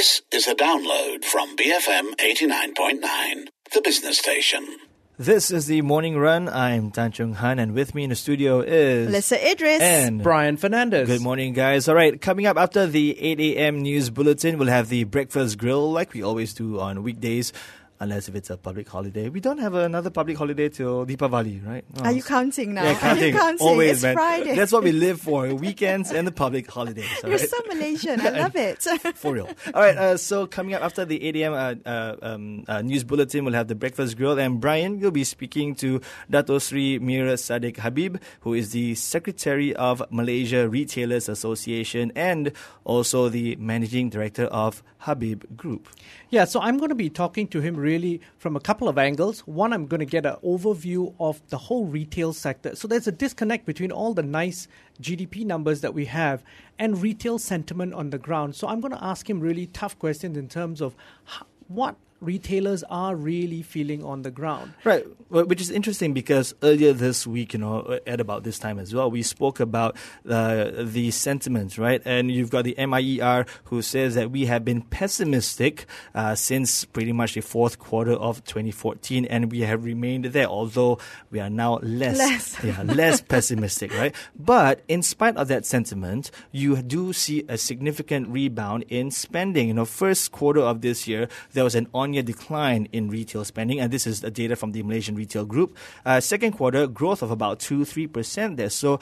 This is a download from BFM 89.9, the business station. This is the Morning Run. I'm Tan Chung Han, and with me in the studio is Melissa Idris and Brian Fernandez. Good morning, guys. All right, coming up after the 8 a.m. news bulletin, we'll have the breakfast grill like we always do on weekdays. Unless if it's a public holiday. We don't have another public holiday till Deepavali, right? Oh. Are you counting now? Yeah, counting. Are you counting? Always, it's man. Friday. That's what we live for, weekends and the public holidays. You're so Malaysian. I love it. For real. All right, so coming up after the 8 a.m. News bulletin, we'll have the breakfast grill. And Brian will be speaking to Dato Sri Mir Sadiq Habib, who is the Secretary of Malaysia Retailers Association and also the Managing Director of Habib Group. Yeah, so I'm going to be talking to him really from a couple of angles. One, I'm going to get an overview of the whole retail sector. So there's a disconnect between all the nice GDP numbers that we have and retail sentiment on the ground. So I'm going to ask him really tough questions in terms of what retailers are really feeling on the ground. Right, which is interesting because earlier this week, at about this time as well, we spoke about the sentiments, right? And you've got the MIER who says that we have been pessimistic since pretty much the fourth quarter of 2014, and we have remained there, although we are now less pessimistic, right? But in spite of that sentiment, you do see a significant rebound in spending. First quarter of this year, there was an on-year decline in retail spending, and this is the data from the Malaysian Retail Group. Second quarter, growth of about 2-3% there. So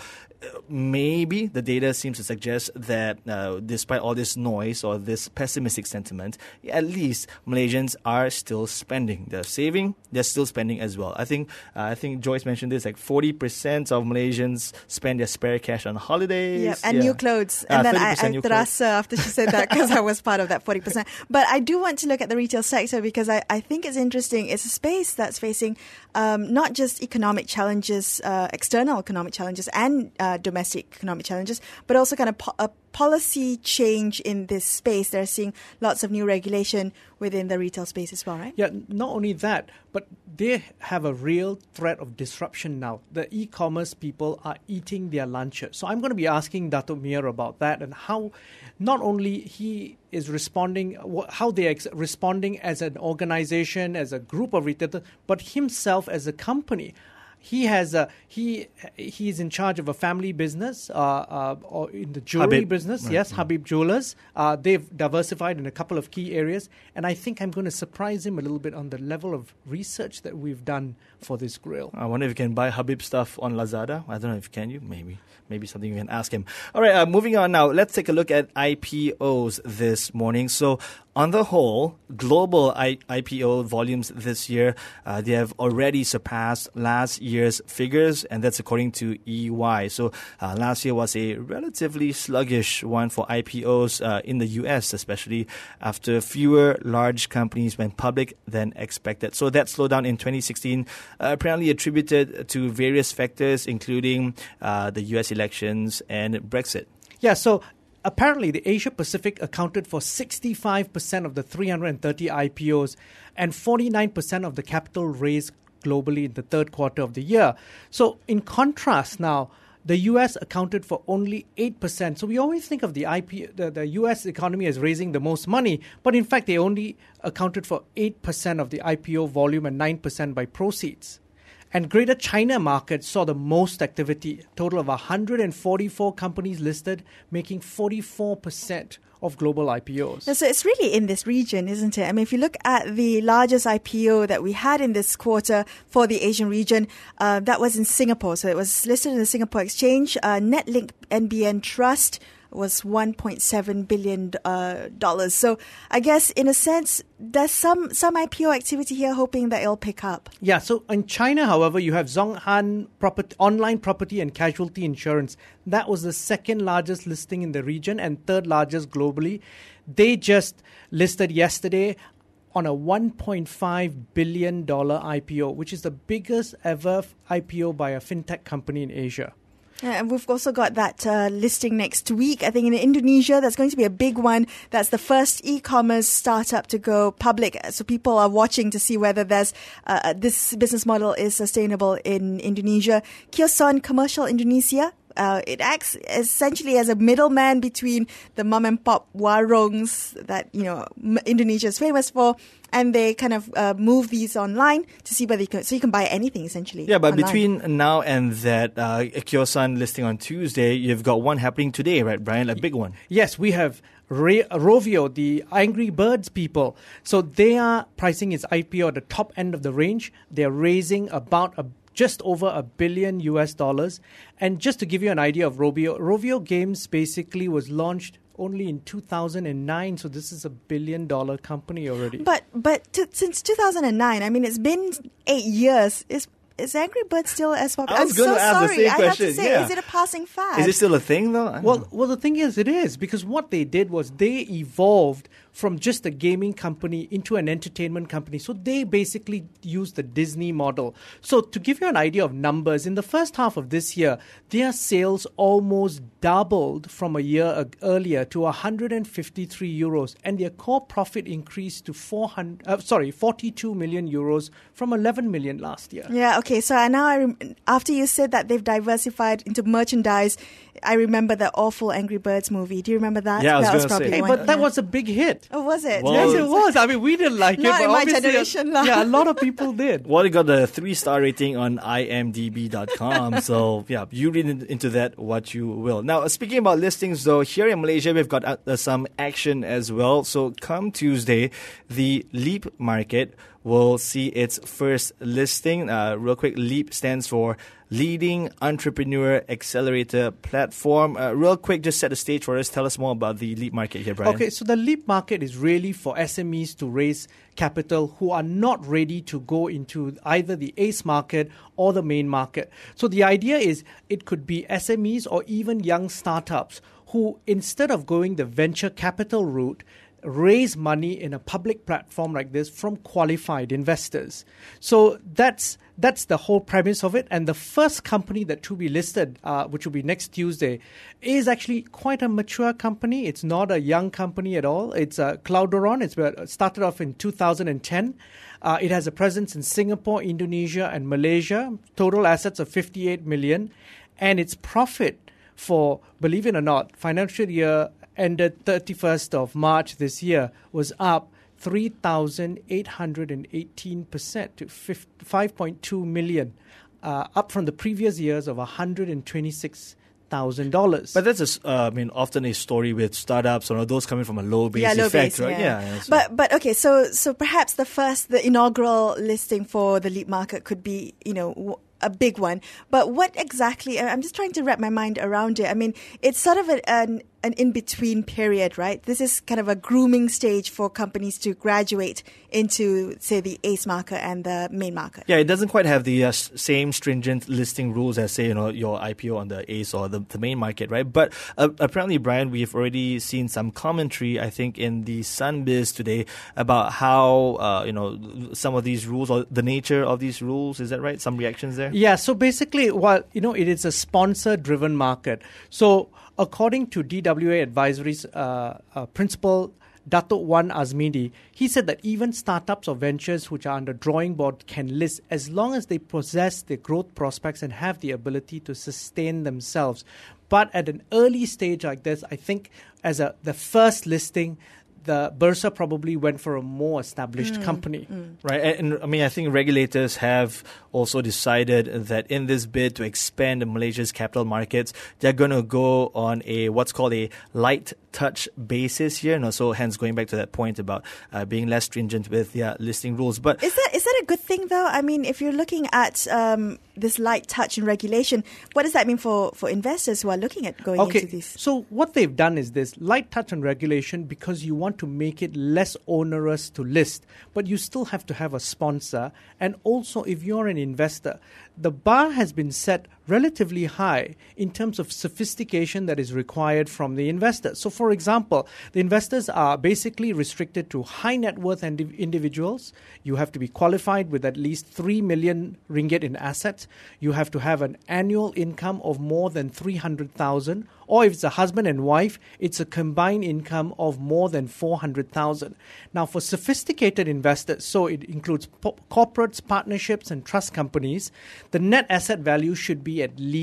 maybe the data seems to suggest that despite all this noise or this pessimistic sentiment, at least Malaysians are still spending. They're saving, they're still spending as well. I think Joyce mentioned this, like 40% of Malaysians spend their spare cash on holidays. And new clothes. And then I terasa after she said that because I was part of that 40%. But I do want to look at the retail sector because I think it's interesting. It's a space that's facing not just economic challenges, external economic challenges and domestic economic challenges, but also kind of a policy change in this space. They're seeing lots of new regulation within the retail space as well, right? Yeah, not only that, but they have a real threat of disruption now. The e-commerce people are eating their lunches. So I'm going to be asking Dato Mir about that and how not only he is responding, how they are responding as an organization, as a group of retailers, but himself as a company. He's in charge of a family business or in the jewelry Habib business. Right. Yes, Habib Jewelers. They've diversified in a couple of key areas, and I think I'm going to surprise him a little bit on the level of research that we've done for this grill. I wonder if you can buy Habib stuff on Lazada. I don't know if can you. Maybe something you can ask him. All right, moving on now. Let's take a look at IPOs this morning. So on the whole, global IPO volumes this year, they have already surpassed last year's figures, and that's according to EY. So last year was a relatively sluggish one for IPOs in the US, especially after fewer large companies went public than expected. So that slowdown in 2016 apparently attributed to various factors, including the US elections and Brexit. Yeah, so apparently, the Asia Pacific accounted for 65% of the 330 IPOs and 49% of the capital raised globally in the third quarter of the year. So, in contrast now, the US accounted for only 8%. So we always think of the US economy as raising the most money, but in fact, they only accounted for 8% of the IPO volume and 9% by proceeds. And Greater China market saw the most activity, a total of 144 companies listed, making 44% of global IPOs. So it's really in this region, isn't it? I mean, if you look at the largest IPO that we had in this quarter for the Asian region, that was in Singapore. So it was listed in the Singapore Exchange. Netlink NBN Trust was $1.7 billion. So I guess in a sense, there's some IPO activity here hoping that it'll pick up. Yeah, so in China, however, you have Zhonghan Online Property and Casualty Insurance. That was the second largest listing in the region and third largest globally. They just listed yesterday on a $1.5 billion IPO, which is the biggest ever IPO by a fintech company in Asia. Yeah, and we've also got that listing next week. I think in Indonesia, that's going to be a big one. That's the first e-commerce startup to go public. So people are watching to see whether there's this business model is sustainable in Indonesia. Kioson Commercial Indonesia it acts essentially as a middleman between the mom and pop warongs that Indonesia is famous for, and they kind of move these online to see whether you can buy anything essentially. Yeah, but online. between now and that Kyosan listing on Tuesday, you've got one happening today, right, Brian? A big one. Yes, we have Rovio, the Angry Birds people. So they are pricing its IPO at the top end of the range. They're raising about just over $1 billion US. And just to give you an idea of Rovio Games basically was launched only in 2009, so this is $1 billion company already. But since 2009, I mean, it's been 8 years. Is Angry Birds still as popular? I was going to ask the same question. I have to say, is it a passing fad? Is it still a thing, though? Well, the thing is, it is, because what they did was they evolved from just a gaming company into an entertainment company. So they basically used the Disney model. So to give you an idea of numbers, in the first half of this year, their sales almost doubled from a year earlier to 153 euros, and their core profit increased to 42 million euros from 11 million last year. Yeah, okay. So now, after you said that they've diversified into merchandise, I remember the awful Angry Birds movie. Do you remember that? Yeah, that was going to say. Hey, but that was a big hit. Oh, was it? Well, Yes, it was. I mean, we didn't like Not it. in But my obviously, generation. yeah, a lot of people did. Well, it got a 3-star rating on imdb.com. So, yeah, you read into that what you will. Now, speaking about listings, though, here in Malaysia, we've got some action as well. So, come Tuesday, the Leap market will see its first listing. Real quick, Leap stands for Leading Entrepreneur Accelerator Platform. Real quick, just set the stage for us. Tell us more about the Leap market here, Brian. Okay, so the Leap market is really for SMEs to raise capital who are not ready to go into either the ACE market or the main market. So the idea is it could be SMEs or even young startups who, instead of going the venture capital route, raise money in a public platform like this from qualified investors. So that's the whole premise of it. And the first company that to be listed, which will be next Tuesday, is actually quite a mature company. It's not a young company at all. It's Cloudoron. It started off in 2010. It has a presence in Singapore, Indonesia, and Malaysia. Total assets of 58 million. And its profit for, believe it or not, financial year ended 31st of March this year was up 3,818% to 5.2 million, up from the previous years of $126,000. But that's often a story with startups or those coming from a low base low effect, base, right? Yeah. So. But okay, so perhaps the inaugural listing for the Leap market could be, a big one. But what exactly, I'm just trying to wrap my mind around it. I mean, it's sort of an in-between period, right? This is kind of a grooming stage for companies to graduate into, say, the ACE market and the main market. Yeah, it doesn't quite have the same stringent listing rules as, say, your IPO on the ACE or the main market, right? But apparently, Brian, we've already seen some commentary, I think, in the Sunbiz today about how, some of these rules or the nature of these rules. Is that right? Some reactions there? Yeah, so basically, while, it is a sponsor-driven market. So according to DWA Advisory's principal, Datuk Wan Azmidi, he said that even startups or ventures which are on the drawing board can list as long as they possess the growth prospects and have the ability to sustain themselves. But at an early stage like this, I think as the first listing, the Bursa probably went for a more established company. Right. And I mean, I think regulators have also decided that in this bid to expand Malaysia's capital markets, they're going to go on what's called a light touch basis here. So hence going back to that point about being less stringent with their listing rules. But is that a good thing, though? I mean, if you're looking at this light touch in regulation, what does that mean for investors who are looking at going into these? So what they've done is this light touch on regulation because you want to make it less onerous to list, but you still have to have a sponsor. And also, if you're an investor, the bar has been set relatively high in terms of sophistication that is required from the investor. So, for example, the investors are basically restricted to high net worth individuals. You have to be qualified with at least 3 million ringgit in assets. You have to have an annual income of more than 300,000. Or if it's a husband and wife, it's a combined income of more than 400,000. Now, for sophisticated investors, so it includes corporates, partnerships, and trust companies, the net asset value should be at least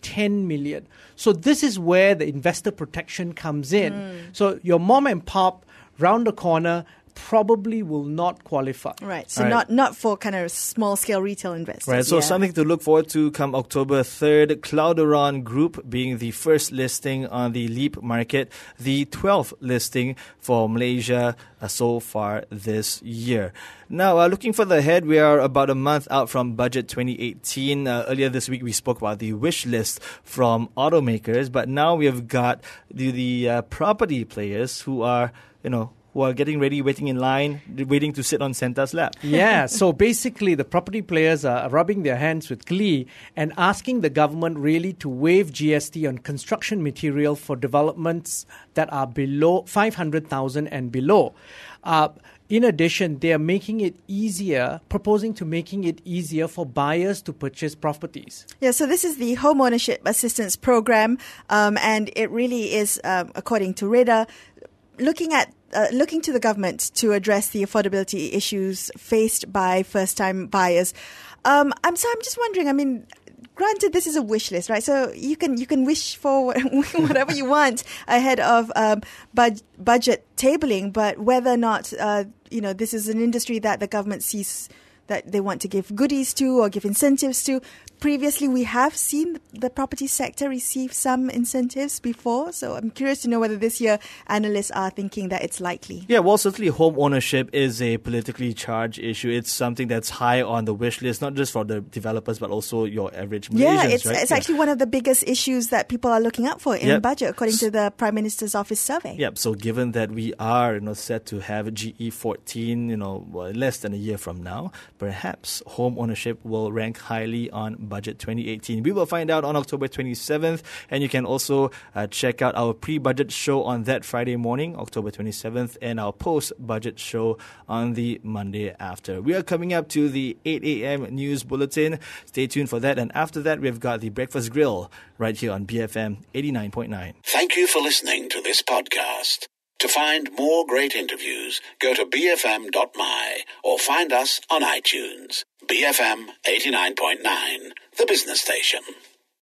10 million. So this is where the investor protection comes in. So your mom and pop round the corner probably will not qualify. Right. So not for kind of small-scale retail investors. Right. So something to look forward to come October 3rd. Clouderon Group being the first listing on the Leap market, the 12th listing for Malaysia so far this year. Now, looking further ahead, we are about a month out from Budget 2018. Earlier this week, we spoke about the wish list from automakers, but now we have got the property players who are, who are getting ready, waiting in line, waiting to sit on Santa's lap. Yeah, so basically the property players are rubbing their hands with glee and asking the government really to waive GST on construction material for developments that are below 500,000 and below. In addition, they are proposing to making it easier for buyers to purchase properties. Yeah, so this is the Home Ownership Assistance Program, and it really is, according to REDA, looking to the government to address the affordability issues faced by first-time buyers. I'm just wondering, I mean, granted, this is a wish list, right? So you can wish for whatever you want ahead of budget tabling, but whether or not this is an industry that the government sees that they want to give goodies to or give incentives to. Previously, we have seen the property sector receive some incentives before. So I'm curious to know whether this year analysts are thinking that it's likely. Yeah, well, certainly home ownership is a politically charged issue. It's something that's high on the wish list, not just for the developers, but also your average Malaysians. Yeah, it's actually one of the biggest issues that people are looking out for in the budget, according to the Prime Minister's Office survey. Yep. So given that we are set to have GE14, less than a year from now, perhaps home ownership will rank highly on Budget 2018. We will find out on October 27th, and you can also check out our pre-budget show on that Friday morning, October 27th, and our post-budget show on the Monday after. We are coming up to the 8 a.m. news bulletin. Stay tuned for that, and after that, we've got the Breakfast Grill right here on BFM 89.9. Thank you for listening to this podcast. To find more great interviews, go to bfm.my or find us on iTunes. BFM 89.9, the business station.